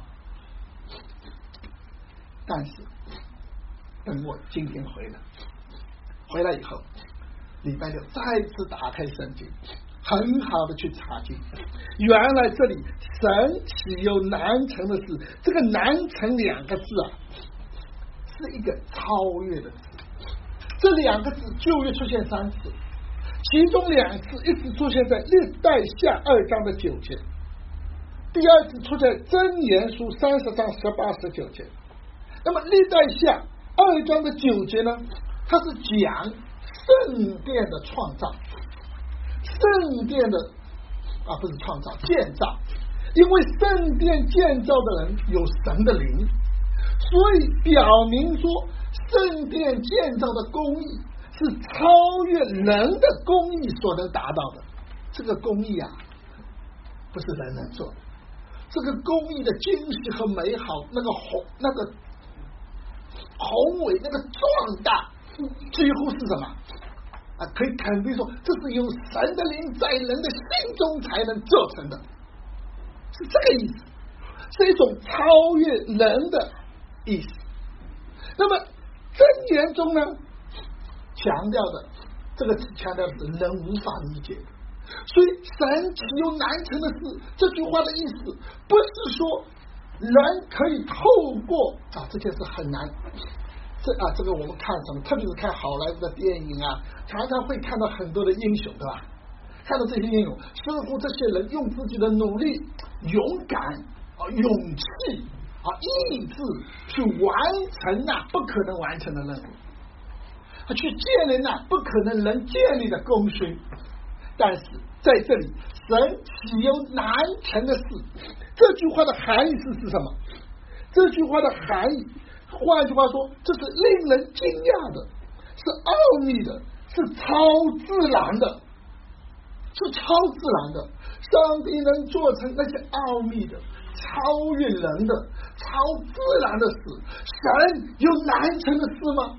但是，等我今天回来，回来以后，礼拜六再次打开圣经，很好的去查经。原来这里神岂有难成的事？这个难成两个字啊，是一个超越的字。这两个字旧约出现三次，其中两次一直出现在历代下二章的九节，第二次出在箴言书三十章十八十九节。那么历代下二章的九节呢，它是讲圣殿的创造，圣殿的啊不是创造建造，因为圣殿建造的人有神的灵，所以表明说圣殿建造的公义是超越人的公义所能达到的。这个公义啊不是人能做的，这个公义的精细和美好，那个宏那个宏伟，那个壮大，几乎是什么啊？可以肯定说，这是有神的灵在人的心中才能做成的，是这个意思，是一种超越人的意思。那么箴言中呢，强调的这个强调的是人无法理解的，所以神岂有难成的事？这句话的意思不是说人可以透过啊这件事很难。这啊，这个我们看什么，特别是看好莱坞的电影啊，常常会看到很多的英雄，对吧？看到这些英雄，似乎这些人用自己的努力、勇敢啊、勇气啊、意志去完成那不可能完成的任务，他去建立那不可能能建立的功勋。但是在这里，神岂有难成的事？这句话的含义是是什么？这句话的含义，换句话说，这是令人惊讶的，是奥秘的，是超自然的，是超自然的。上帝能做成那些奥秘的、超越人的、超自然的事，神有难成的事吗？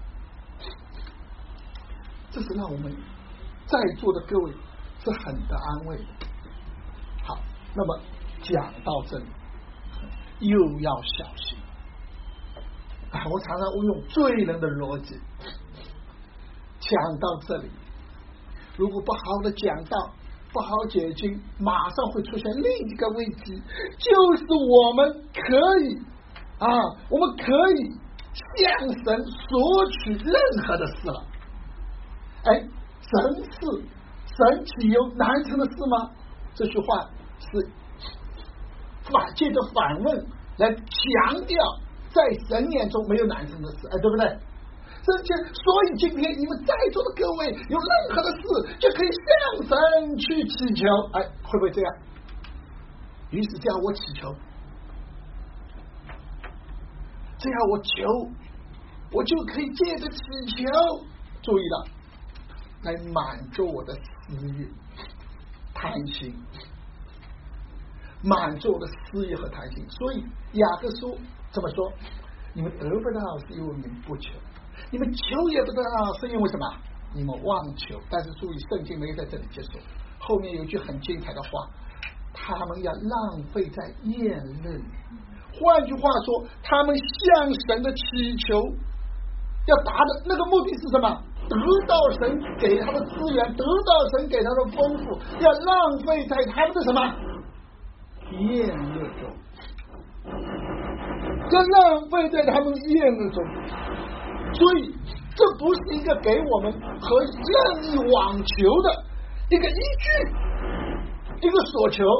这是让我们在座的各位是很得安慰的。好，那么讲到这里，又要小心啊！我常常用罪人的逻辑讲到这里，如果不好好的讲到，不好好解经，马上会出现另一个危机，就是我们可以啊，我们可以向神索取任何的事了。哎，神是神岂有难成的事吗？这句话是反借着反问来强调，在神眼中没有难成的事，哎，对不对？所以今天你们在座的各位有任何的事，就可以向神去祈求，哎，会不会这样？于是这样我祈求，这样我求，我就可以借着祈求，注意了，来满足我的私欲、贪心，满足我的私欲和贪心。所以雅各书这么说：你们得不到是因为你们不求，你们求也不得到是因为什么？你们妄求。但是注意，圣经没在这里结束，后面有一句很精彩的话：他们要浪费在宴乐里。换句话说，他们向神的祈求要达的那个目的是什么？得到神给他的资源，得到神给他的丰富，要浪费在他们的什么宴乐中，要浪费在他们宴乐中。所以这不是一个给我们和任意妄求的一个依据，一个所求。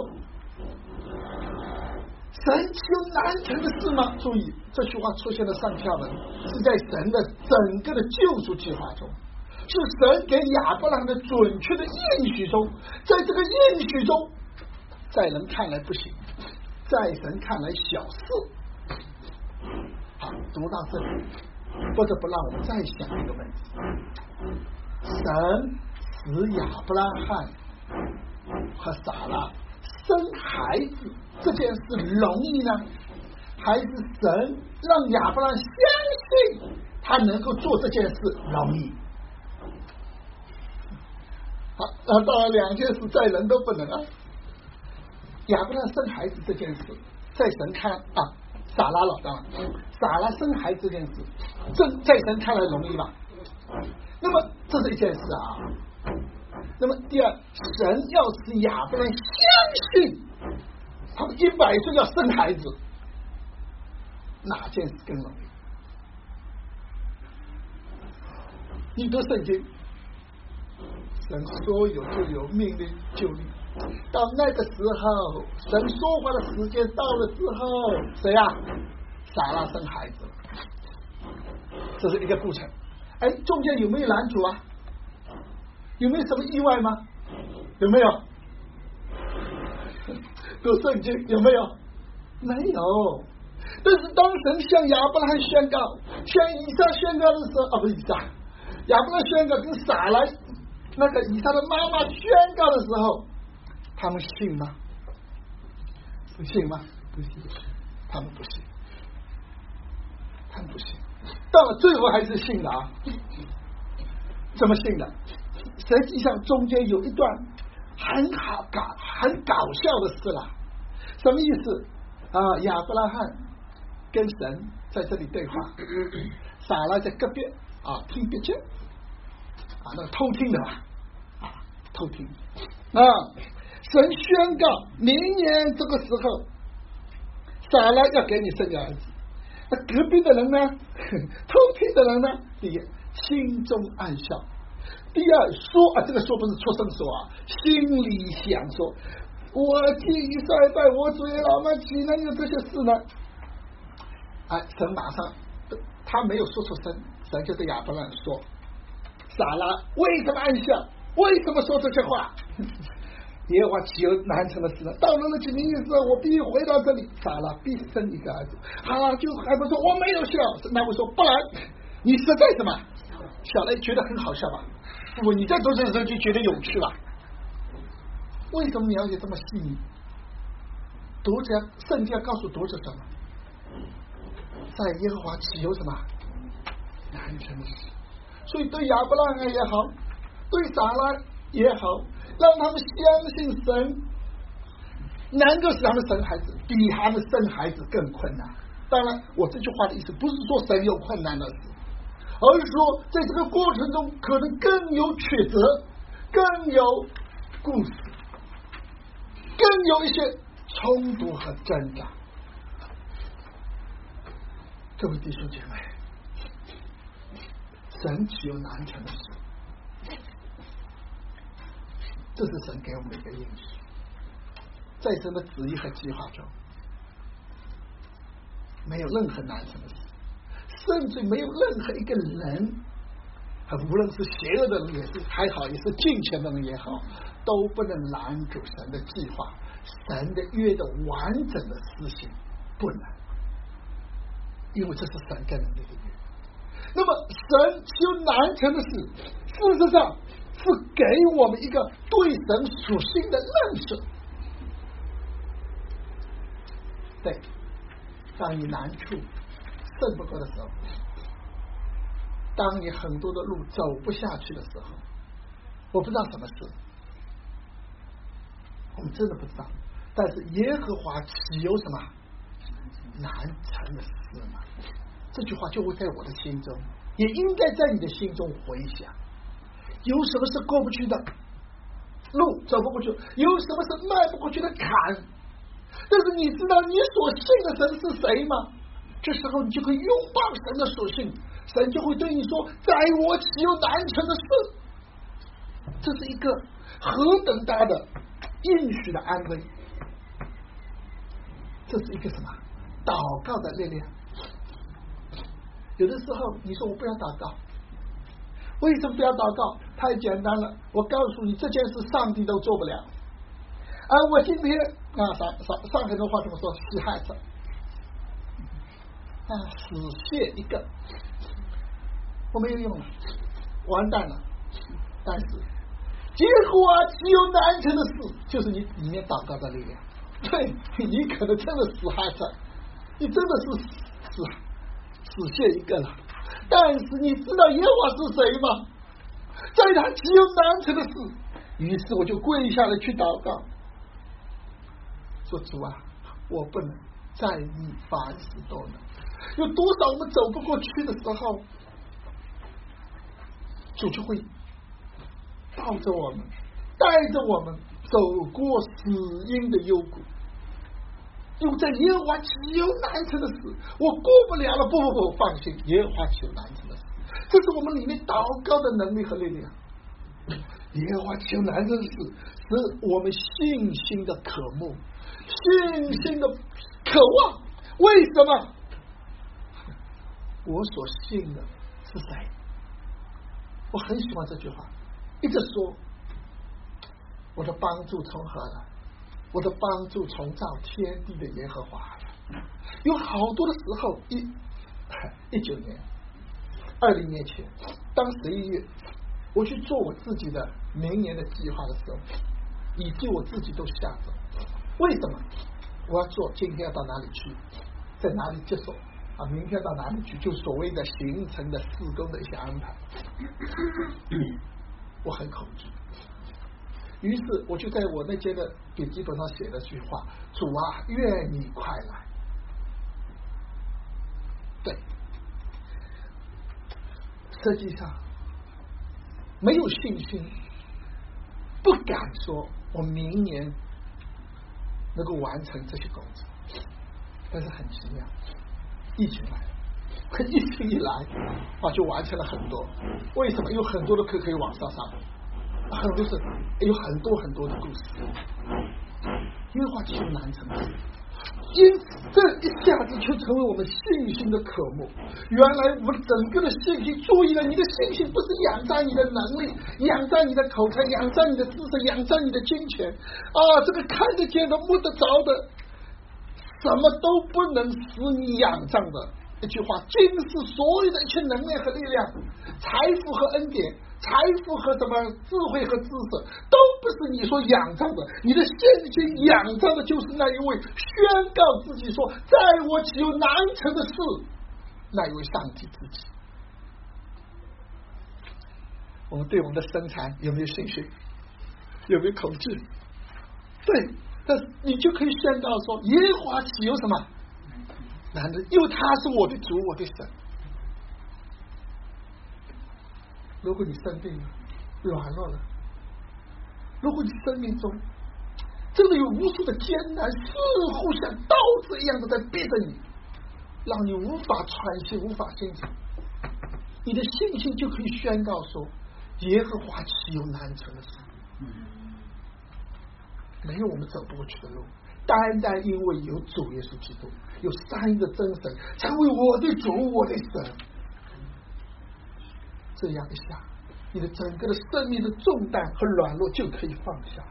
神求难成的事吗？注意，这句话出现的上下文是在神的整个的救赎计划中，是神给亚伯拉罕的准确的应许中，在这个应许中，在人看来不行，在神看来小事。好，读到这里，不得不让我们再想一个问题：神使亚伯拉罕和撒拉生孩子这件事容易呢，还是神让亚伯拉罕相信他能够做这件事容易？好，那当然两件事在人都不能啊。亚伯拉罕生孩子这件事，在神看啊，撒拉了，当然，撒拉生孩子这件事，这在神看来容易吧？那么这是一件事啊。那么第二，神要使亚伯拉罕相信他们一百岁要生孩子，哪件事更容易？你读圣经，神说有就有，命令就立。到那个时候，神说话的时间到了之后，谁呀、啊？撒拉生孩子了，这是一个过程。哎，中间有没有拦阻啊？有没有什么意外吗？有没有？读圣经有没有？没有。但是当神向亚伯拉罕宣告，向以撒宣告的时候，啊，不是以撒，亚伯拉罕宣告跟撒拉那个以撒的妈妈宣告的时候，他们信吗？不信吗？不信，他们不信，他们不信。到了最后还是信的啊？怎么信的？实际上中间有一段很好搞、很搞笑的事了。什么意思啊？亚伯拉罕跟神在这里对话，撒拉在隔壁啊听别见啊，那个偷听的吧啊，偷听啊。神宣告明年这个时候，撒拉要给你生个儿子。那隔壁的人呢？偷听的人呢？第一，心中暗笑；第二，说啊，这个说不是出声说啊，心里想说：我既已衰败，我主耶老妈岂能有这些事呢？哎，神马上他没有说出声，神就对亚伯拉罕说：撒拉为什么暗笑？为什么说这些话？耶和华岂有难成的事呢？到了那几年的时候，我必回到这里，撒拉必生一个儿子。啊，就还不说我没有笑，那我说不然，你实在什么？小雷觉得很好笑吧？不，你在读这的时候就觉得有趣吧？为什么描写这么细腻？读者圣经要告诉读者什么？在耶和华岂有什么难成的事？所以对亚伯拉罕也好，对撒拉也好，让他们相信神能够使他们生孩子，比他们生孩子更困难。当然，我这句话的意思不是说神有困难的事，而是说在这个过程中可能更有曲折，更有故事，更有一些冲突和挣扎。各位弟兄姐妹，神岂有难成的事？这是神给我们的一个应许，在神的旨意和计划中，没有任何难成的事，甚至没有任何一个人，无论是邪恶的人也是还好，也是敬虔的人也好，都不能拦阻神的计划，神的约的完整的施行，不能，因为这是神跟人的约。那么神有难成的事，事实上是给我们一个对神属性的认识。对，当你难处胜不过的时候，当你很多的路走不下去的时候，我不知道什么事，我们真的不知道。但是耶和华岂有什么难成的事呢？这句话就会在我的心中，也应该在你的心中回想。有什么是过不去的路，走不过去，有什么是迈不过去的坎，但是你知道你所信的神是谁吗？这时候你就可以拥抱神的属性， 神就会对你说，在我岂有难成的事。这是一个何等大的应许的安慰，这是一个什么祷告的力量。有的时候你说我不要祷告，为什么不要祷告？太简单了，我告诉你，这件事上帝都做不了。而我今天啊，上上上海的话怎么说？死害者啊，死谢一个，我没有用了，完蛋了。但是结果啊，只有难成的事，就是你里面祷告的力量。对，你可能真的死害者，你真的是死死谢一个了。但是你知道耶和华是谁吗？在他只有难成的事。于是我就跪下来去祷告，说主啊，我不能，在你凡事都能。有多少我们走不过去的时候，主就会抱着我们，带着我们走过死荫的幽谷。因为在耶和华岂有难成的事，我过不了了。不不不，放心，耶和华岂有难成的事，这是我们里面祷告的能力和力量。耶和华岂有难成的事，是我们信心的渴慕，信心的渴望。为什么？我所信的是谁？我很喜欢这句话，一直说我的帮助从何来？我的帮助从造天地的耶和华。有好多的时候，一一九年、二零年前，当十一月我去做我自己的明年的计划的时候，以及我自己都吓着。为什么？我要做今天要到哪里去，在哪里接手啊？明天到哪里去？就所谓的行程的施工的一些安排，我很恐惧。于是我就在我那间的笔记本上写了句话：主啊，愿你快来。对，实际上没有信心，不敢说我明年能够完成这些工作。但是很奇妙，疫情来了，疫情一来啊，就完成了很多。为什么？有很多的课可以网上上，很多是有很多很多的故事。因为话就难成的，因此这一下子就成为我们信心的渴慕。原来我们整个的信心，注意了，你的信心不是仰仗你的能力，仰仗你的口才，仰仗你的知识，仰仗你的金钱啊，这个看得见的摸得着的，什么都不能使你仰仗的。一句话，尽是所有的一切能量和力量，财富和恩典，财富和什么智慧和知识，都不是你所仰仗的。你的信心仰仗的就是那一位宣告自己说，在我岂有难成的事，那一位上帝自己。我们对我们的生产有没有信心？有没有恐惧？对，但是你就可以宣告说，耶和华岂有什么难的？因为他是我的主，我的神。如果你生病了，软弱了，如果你生命中真的有无数的艰难，似乎像刀子一样的在逼着你，让你无法喘息，无法心情，你的信心就可以宣告说，耶和华岂有难成的事。没有我们走不过去的路，单单因为有主耶稣基督，有三一的真神成为我的主，我的神。这样一下，你的整个的生命的重担和软弱就可以放下。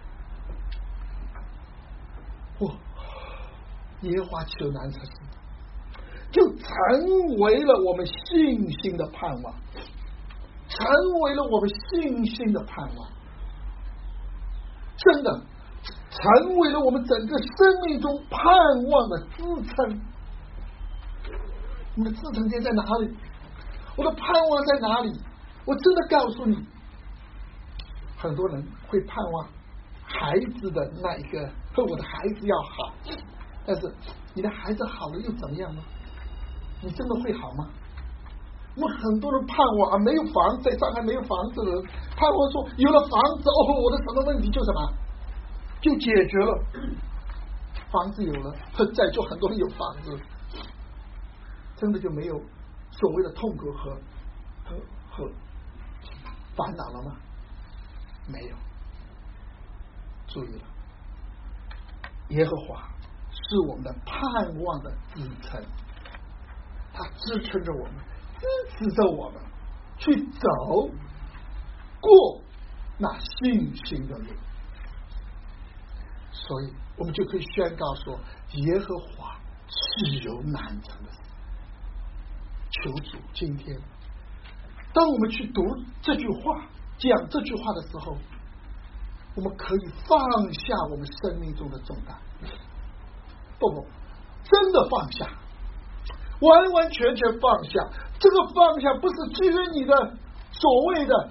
哇，耶和华岂有难成的事，就成为了我们信心的盼望，成为了我们信心的盼望。真的成为了我们整个生命中盼望的支撑。你的支撑点在哪里？我的盼望在哪里？我真的告诉你，很多人会盼望孩子的那一个，我的孩子要好，但是你的孩子好了又怎么样呢？你真的会好吗？我们很多人盼望啊，没有房子，在上海没有房子的人盼望说，有了房子哦，我的什么问题就什么就解决了。房子有了，在座很多人有房子，真的就没有所谓的痛苦和和和烦恼了吗？没有。注意了，耶和华是我们的盼望的支撑，他支撑着我们，支持着我们去走过那信心的路。所以我们就可以宣告说，耶和华是有难成的事。求主今天当我们去读这句话讲这句话的时候，我们可以放下我们生命中的重担。不不真的放下，完完全全放下。这个放下不是基于你的所谓的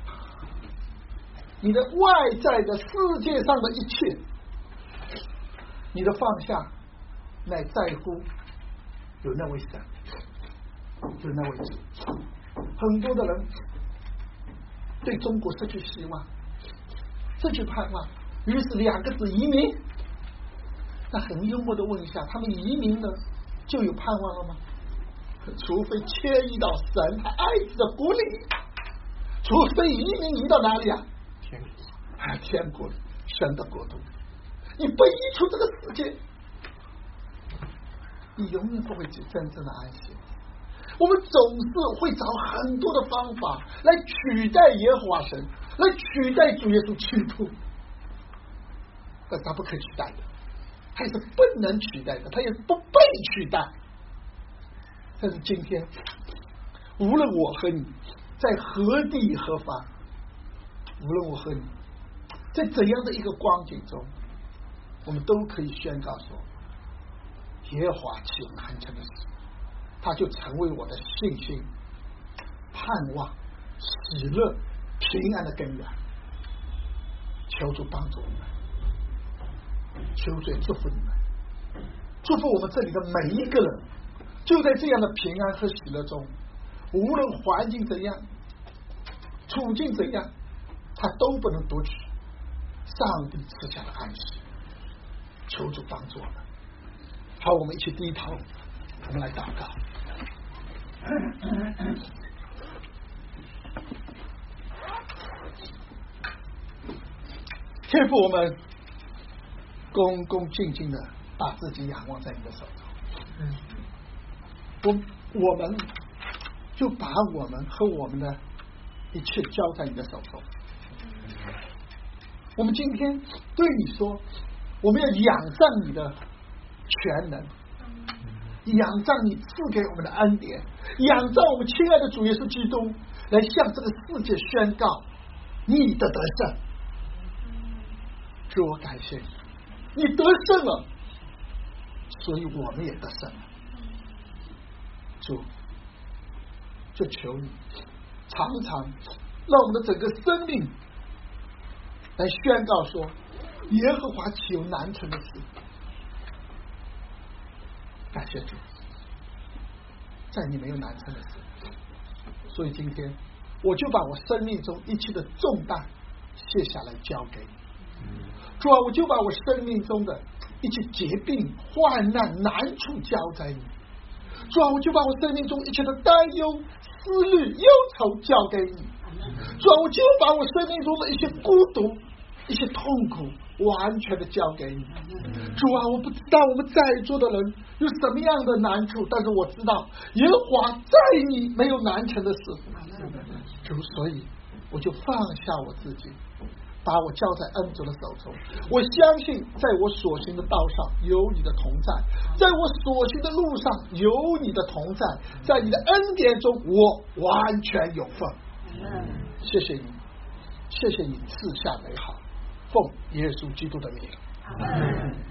你的外在的世界上的一切，你的放下乃在乎有那位神，有那位主。很多的人对中国失去希望，失去盼望，于是两个字移民。那很幽默的问一下，他们移民了就有盼望了吗？除非迁移到神他爱子的国里，除非移民移到哪里啊？天国，啊，天国里，神的国度。你不移出这个世界，你永远不会去真正的安息。我们总是会找很多的方法来取代耶和华神，来取代主耶稣基督，但他不可以取代的，他也是不能取代的，他也不被取代。但是今天无论我和你在何地何方，无论我和你在怎样的一个光景中，我们都可以宣告说，耶和华岂有难成的事，他就成为我的信心、盼望、喜乐、平安的根源。求主帮助我们，求主祝福你们，祝福我们这里的每一个人，就在这样的平安和喜乐中，无论环境怎样，处境怎样，他都不能夺取上帝赐下的安息。求主帮助我们。好，我们一起低头，我们来祷告。天父，我们恭恭敬敬的把自己仰望在你的手中，我我们就把我们和我们的一切交在你的手中。我们今天对你说，我们要仰仗你的全能，仰仗你赐给我们的恩典，仰仗我们亲爱的主耶稣基督，来向这个世界宣告你的得胜。主，我感谢你，你得胜了，所以我们也得胜了。主，就求你常常让我们的整个生命来宣告说，耶和华岂有难成的事。感谢主，在你没有难成的事。所以今天我就把我生命中一切的重担卸下来交给你。主啊，我就把我生命中的一切疾病、患难、难处交在你。主啊，我就把我生命中一切的担忧、思虑、忧愁交给你。主啊，我就把我生命中的一些孤独、一些痛苦完全的交给你。主啊，我不知道我们在座的人有什么样的难处，但是我知道耶和华在你没有难成的事。主，所以我就放下我自己，把我交在恩主的手中。我相信在我所行的道上有你的同在，在我所行的路上有你的同在，在你的恩典中我完全有份。谢谢你，谢谢你赐下美好，奉耶稣基督的名。